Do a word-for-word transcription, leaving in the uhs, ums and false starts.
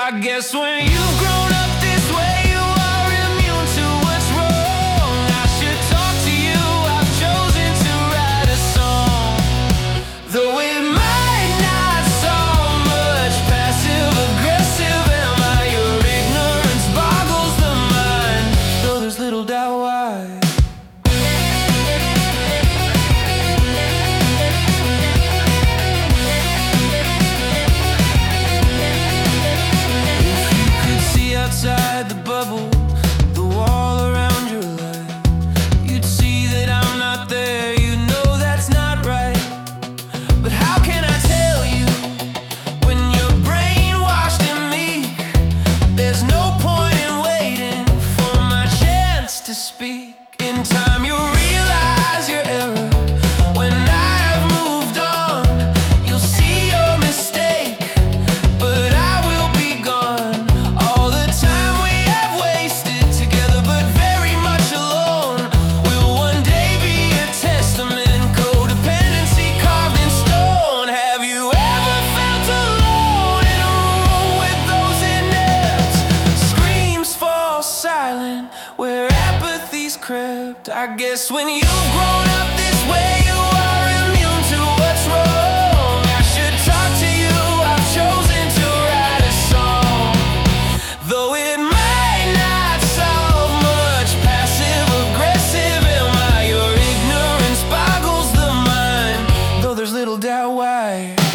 I guess when you've grown up this way, you are immune to what's wrong. I should talk to you, I've chosen to write a song. Though it might not sound much passive-aggressive, am I? Your ignorance boggles the mind, though there's little doubt why. Outside the bubble, the wall around your life, you'd see that I'm not there. You know that's not right. But how can I tell you when you're brainwashed and meek? There's no point in waiting for my chance to speak. In time you'll realize your error. When I've moved on, you'll see your mistake, but I will be gone. All the time we have wasted together, but very much alone, will one day be a testament. Codependency carved in stone. Have you ever felt alone in a room with those inept? Screams fall silent where apathy's crept. I guess when you've grown up this way, you are immune to what's wrong. I should talk to you, I've chosen to write a song. Though it might not sound much passive-aggressive, am I? Your ignorance boggles the mind, though there's little doubt why.